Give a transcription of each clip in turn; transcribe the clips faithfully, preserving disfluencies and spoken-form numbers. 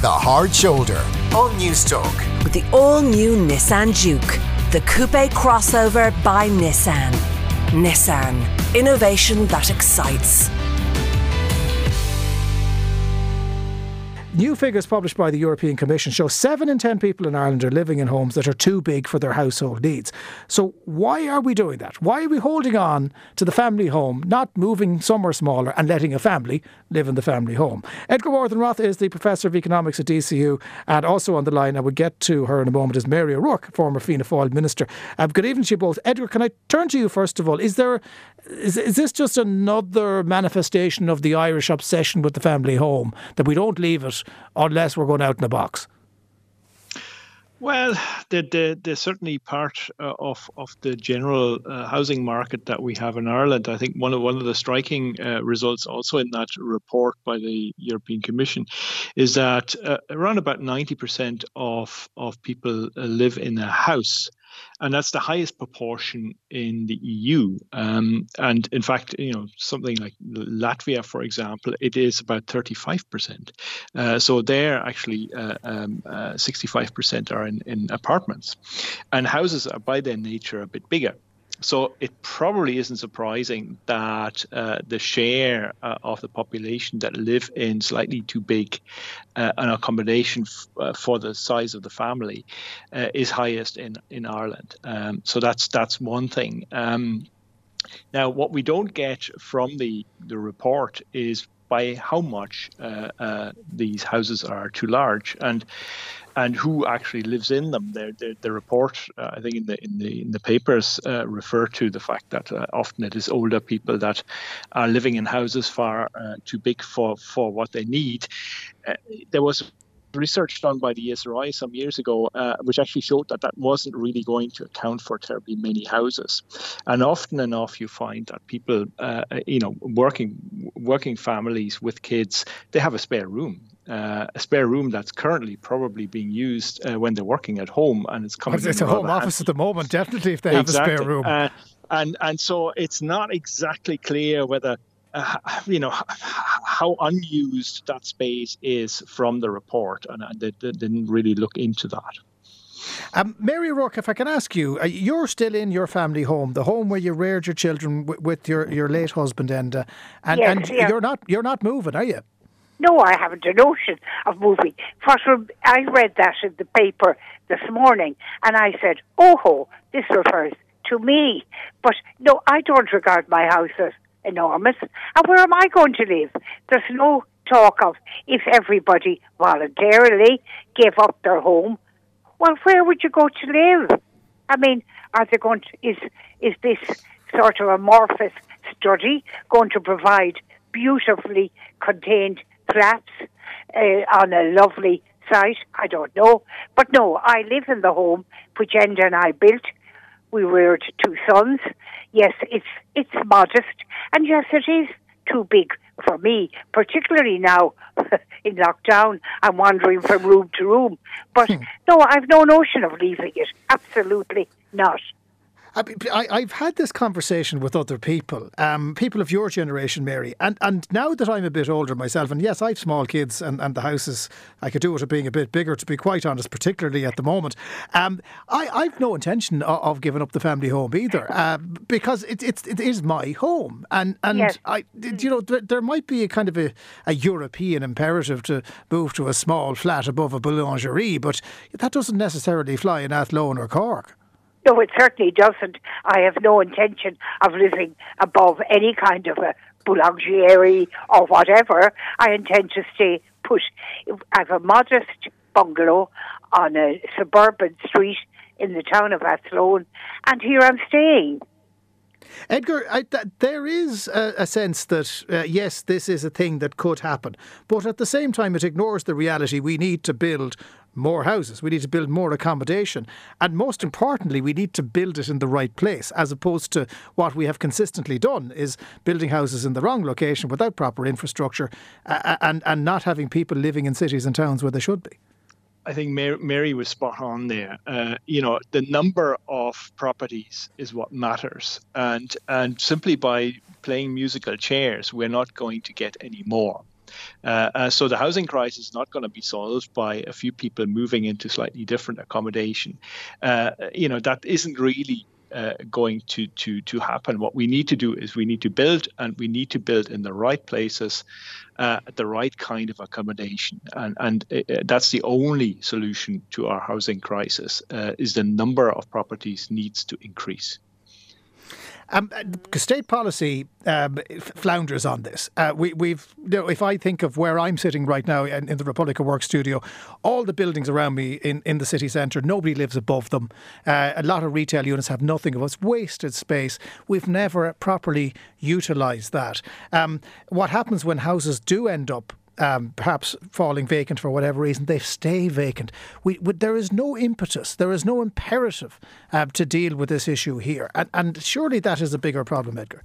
The Hard Shoulder on Newstalk. With the all-new Nissan Juke, the coupe crossover by Nissan. Nissan, innovation that excites. New figures published by the European Commission show seven in ten people in Ireland are living in homes that are too big for their household needs. So why are we doing that? Why are we holding on to the family home, not moving somewhere smaller and letting a family live in the family home? Edgar Worthen-Roth is the Professor of Economics at D C U, and also on the line, I will get to her in a moment, is Mary O'Rourke, former Fianna Fáil Minister. Um, good evening to you both. Edgar, can I turn to you first of all? Is there Is, is this just another manifestation of the Irish obsession with the family home, that we don't leave it unless we're going out in a box? Well, they're, they're, they're certainly part uh, of of the general uh, housing market that we have in Ireland. I think one of one of the striking uh, results also in that report by the European Commission is that uh, around about ninety percent of of people uh, live in a house. And that's the highest proportion in the E U. Um, and in fact, you know, something like Latvia, for example, it is about thirty-five percent. Uh, so there, actually, uh, um, uh, sixty-five percent are in, in apartments. And houses are, by their nature, a bit bigger. So it probably isn't surprising that uh, the share uh, of the population that live in slightly too big uh, an accommodation f- uh, for the size of the family uh, is highest in in Ireland. Um, so that's that's one thing. Um, now, what we don't get from the the report is by how much uh, uh, these houses are too large, and and who actually lives in them. The, the, the report, uh, I think, in the in the in the papers uh, refer to the fact that uh, often it is older people that are living in houses far uh, too big for for what they need. Uh, there was research done by the E S R I some years ago, uh, which actually showed that that wasn't really going to account for terribly many houses. And often enough, you find that people, uh, you know, working working families with kids, they have a spare room. Uh, a spare room that's currently probably being used uh, when they're working at home, and it's coming. Well, it's a home office handy. At the moment, definitely, if they exactly. have a spare room. Uh, and and so it's not exactly clear whether uh, you know how unused that space is from the report, and, and they, they didn't really look into that. Um, Mary O'Rourke, if I can ask you, uh, you're still in your family home, the home where you reared your children w- with your, your late husband, and uh, and, yes, and yeah. you're not you're not moving, are you? No, I haven't a notion of moving. First, I read that in the paper this morning, and I said, oh, ho, this refers to me. But no, I don't regard my house as enormous. And where am I going to live? There's no talk of if everybody voluntarily gave up their home. Well, where would you go to live? I mean, are they going to, is, is this sort of amorphous study going to provide beautifully contained flats uh, on a lovely site? I don't know. But no, I live in the home which Enda and I built. We reared two sons. Yes, it's it's modest. And yes, it is too big for me, particularly now in lockdown. I'm wandering from room to room. But no, I've no notion of leaving it. Absolutely not. I, I've had this conversation with other people, um, people of your generation, Mary, and, and now that I'm a bit older myself, and yes, I've small kids, and, and the houses, I could do it being a bit bigger, to be quite honest, particularly at the moment. Um, I, I've no intention of, of giving up the family home either, uh, because it, it's, it is my home. And, and yes. I, you know, there, there might be a kind of a, a European imperative to move to a small flat above a boulangerie, but that doesn't necessarily fly in Athlone or Cork. No, it certainly doesn't. I have no intention of living above any kind of a boulangerie or whatever. I intend to stay put. I have a modest bungalow on a suburban street in the town of Athlone, and here I'm staying. Edgar, I, th- there is a, a sense that, uh, yes, this is a thing that could happen, but at the same time it ignores the reality we need to build more houses, we need to build more accommodation, and most importantly we need to build it in the right place, as opposed to what we have consistently done is building houses in the wrong location without proper infrastructure uh, and, and not having people living in cities and towns where they should be. I think Mary, Mary was spot on there. Uh, you know, the number of properties is what matters. And and simply by playing musical chairs, we're not going to get any more. Uh, uh, so the housing crisis is not going to be solved by a few people moving into slightly different accommodation. Uh, you know, that isn't really uh, going to, to, to happen. What we need to do is we need to build, and we need to build in the right places, uh, the right kind of accommodation. And, and uh, that's the only solution to our housing crisis, uh, is the number of properties needs to increase. Um, state policy um, flounders on this. Uh, we, we've, you know, if I think of where I'm sitting right now in, in the Republic of Work studio, all the buildings around me in, in the city centre, nobody lives above them. Uh, a lot of retail units have nothing of us. Wasted space. We've never properly utilised that. Um, what happens when houses do end up Um, perhaps falling vacant for whatever reason, they stay vacant. We, we, there is no impetus, there is no imperative uh, to deal with this issue here. And, and surely that is a bigger problem, Edgar.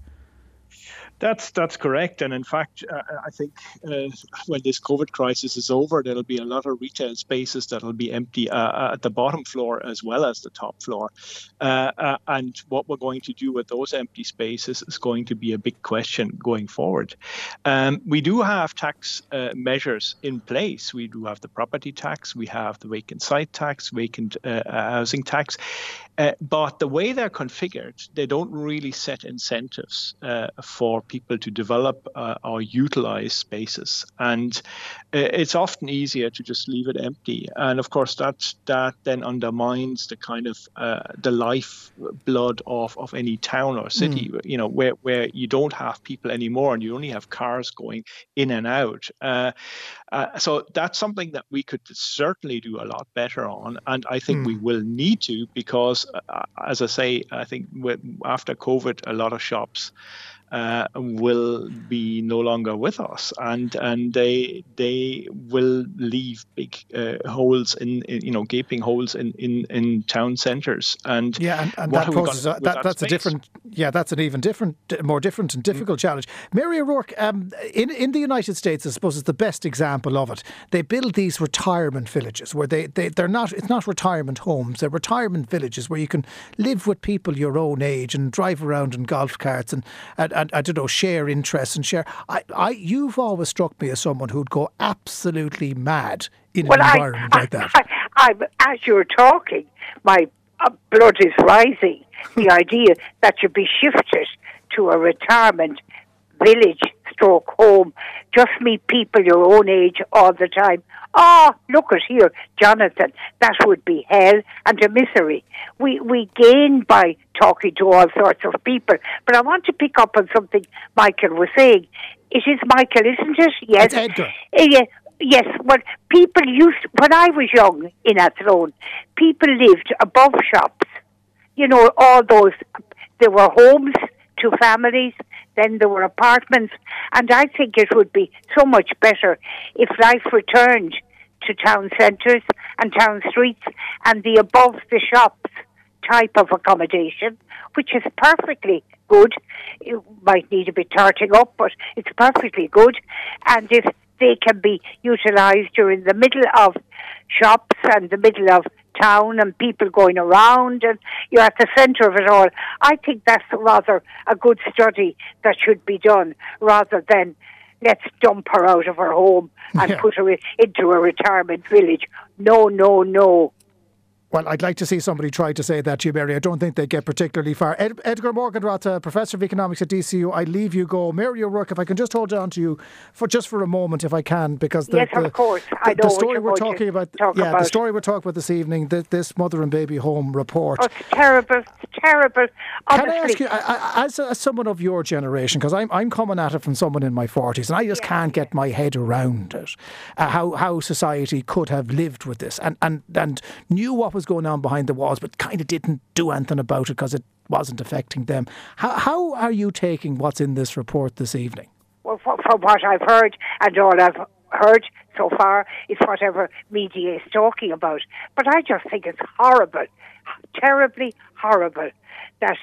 That's that's correct. And in fact, uh, I think uh, when this COVID crisis is over, there'll be a lot of retail spaces that'll be empty uh, at the bottom floor as well as the top floor. Uh, uh, and what we're going to do with those empty spaces is going to be a big question going forward. Um, we do have tax uh, measures in place. We do have the property tax, we have the vacant site tax, vacant uh, housing tax. Uh, but the way they're configured, they don't really set incentives uh, for people to develop uh, or utilize spaces. And uh, it's often easier to just leave it empty. And of course, that that then undermines the kind of uh, the lifeblood of, of any town or city, mm. you know, where, where you don't have people anymore and you only have cars going in and out. Uh, uh, so that's something that we could certainly do a lot better on. And I think mm. we will need to, because Uh, as I say, I think with, after COVID, a lot of shops uh, will be no longer with us, and and they they will leave big uh, holes in, in you know gaping holes in, in, in town centres. And yeah, and, and that poses that, that that's space? a different yeah that's an even different, more different and difficult mm. challenge. Mary O'Rourke, um, in in the United States, I suppose, is the best example of it. They build these retirement villages where they they they're not it's not retirement homes, they're retirement villages where you can live with people your own age and drive around in golf carts and and, and I don't know, share interests and share. I, I you've always struck me as someone who'd go absolutely mad in well, an environment I, like that. I, I, I, as you're talking, my uh, blood is rising. The idea that you be shifted to a retirement village stroke home, just meet people your own age all the time. Oh, look at here, Jonathan, that would be hell and a misery. We we gain by talking to all sorts of people. But I want to pick up on something Michael was saying. It is Michael, isn't it? Yes. It's Edgar. Uh, yes. Yes, well, people used, when I was young in Athlone, people lived above shops. You know, all those, there were homes to families, then there were apartments, and I think it would be so much better if life returned to town centres and town streets and the above the shops type of accommodation, which is perfectly good. It might need a bit tarting up, but it's perfectly good. And if they can be utilised during the middle of shops and the middle of town and people going around and you're at the centre of it all, I think that's rather a good study that should be done, rather than let's dump her out of her home and yeah. put her into a retirement village. No, no, no. Well, I'd like to see somebody try to say that to you, Mary. I don't think they get particularly far. Ed, Edgar Morgenroth, uh, Professor of Economics at D C U, I leave you go. Mary O'Rourke, if I can just hold on to you for just for a moment, if I can, because the, yes, the, of course. the, I know the story what we're talking about, talk yeah, about. the story we're talking about this evening, the, this mother and baby home report. Oh, it's terrible, it's terrible. Honestly. Can I ask you, I, I, as, as someone of your generation, because I'm I'm coming at it from someone in my forties, and I just yeah. can't get my head around it, uh, how how society could have lived with this and and and knew what was going on behind the walls, but kind of didn't do anything about it because it wasn't affecting them. How, how are you taking what's in this report this evening? Well, from what I've heard, and all I've heard so far is whatever media is talking about. But I just think it's horrible, terribly horrible, that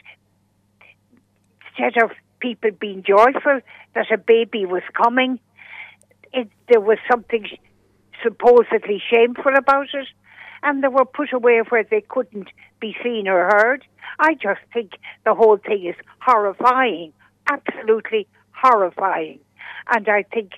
instead of people being joyful that a baby was coming, it, there was something supposedly shameful about it, and they were put away where they couldn't be seen or heard. I just think the whole thing is horrifying, absolutely horrifying. And I think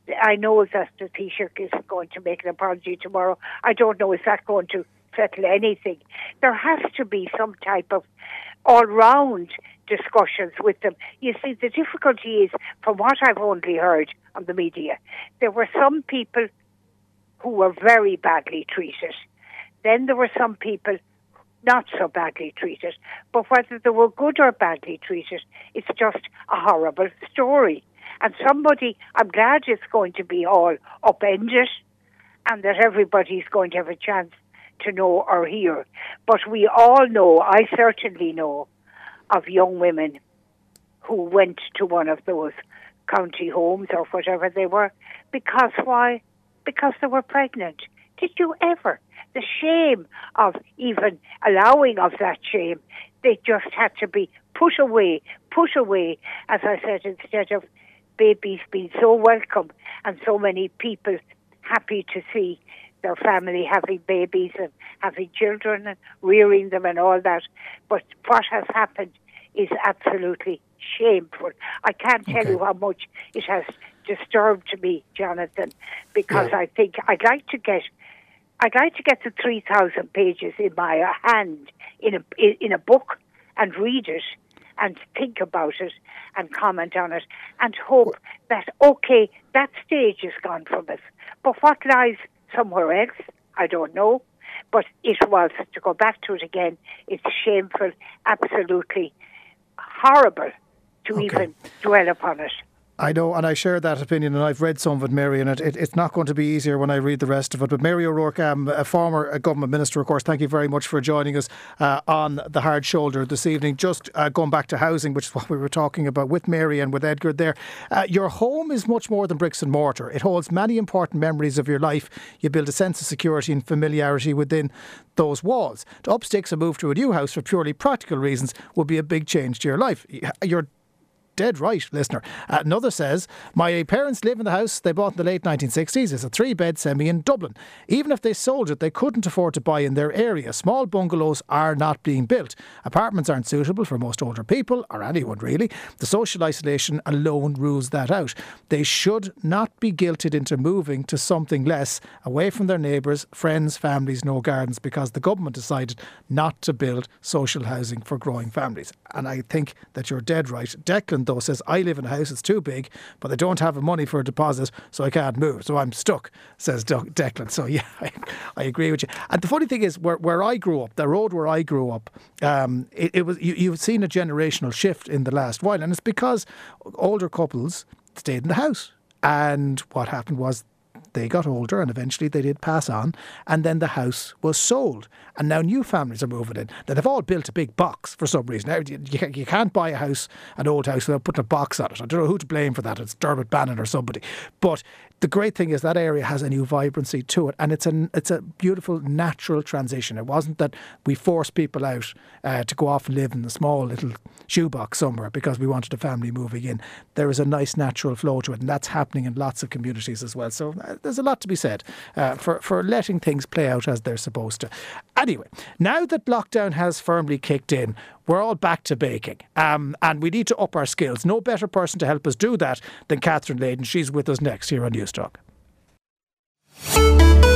I know that the Taoiseach is going to make an apology tomorrow. I don't know, is that going to settle anything? There has to be some type of all-round discussions with them. You see, the difficulty is, from what I've only heard on the media, there were some people who were very badly treated. Then there were some people not so badly treated. But whether they were good or badly treated, it's just a horrible story. And somebody, I'm glad it's going to be all upended and that everybody's going to have a chance to know or hear. But we all know, I certainly know, of young women who went to one of those county homes or whatever they were. Because why? Because they were pregnant. Did you ever? The shame of even allowing of that shame, they just had to be put away, put away, as I said, instead of babies being so welcome and so many people happy to see their family having babies and having children and rearing them and all that. But what has happened is absolutely shameful. I can't tell okay. you how much it has disturbed me, Jonathan, because yeah. I think I'd like to get I'd like to get the three thousand pages in my hand in a in a book and read it and think about it and comment on it and hope that, okay, that stage is gone from us. But what lies somewhere else, I don't know. But it was, to go back to it again, it's shameful, absolutely horrible to okay. even dwell upon it. I know, and I share that opinion, and I've read some of it, Mary, and it, it, it's not going to be easier when I read the rest of it. But Mary O'Rourke, um, a former government minister, of course, thank you very much for joining us uh, on The Hard Shoulder this evening. Just uh, going back to housing, which is what we were talking about with Mary and with Edgar there. Uh, your home is much more than bricks and mortar. It holds many important memories of your life. You build a sense of security and familiarity within those walls. To up sticks and move to a new house for purely practical reasons would be a big change to your life. You're dead right, listener. Uh, another says, my parents live in the house they bought in the late nineteen sixties. It's a three-bed semi in Dublin. Even if they sold it, they couldn't afford to buy in their area. Small bungalows are not being built. Apartments aren't suitable for most older people, or anyone really. The social isolation alone rules that out. They should not be guilted into moving to something less, away from their neighbours, friends, families, no gardens, because the government decided not to build social housing for growing families. And I think that you're dead right. Declan, though, says, I live in a house, it's too big, but I don't have money for a deposit, so I can't move. So I'm stuck, says De- Declan. So yeah, I, I agree with you. And the funny thing is, where, where I grew up, the road where I grew up, um, it, it was you, you've seen a generational shift in the last while, and it's because older couples stayed in the house. And what happened was they got older and eventually they did pass on, and then the house was sold. And now new families are moving in. Now, they've all built a big box for some reason. Now, you, you can't buy a house, an old house, without putting a box on it. I don't know who to blame for that. It's Dermot Bannon or somebody. But the great thing is that area has a new vibrancy to it, and it's a, it's a beautiful natural transition. It wasn't that we forced people out uh, to go off and live in a small little shoebox somewhere because we wanted a family moving in. There is a nice natural flow to it, and that's happening in lots of communities as well. So uh, there's a lot to be said uh, for, for letting things play out as they're supposed to. Anyway, now that lockdown has firmly kicked in, we're all back to baking, um, and we need to up our skills. No better person to help us do that than Catherine Layden. She's with us next here on Newstalk.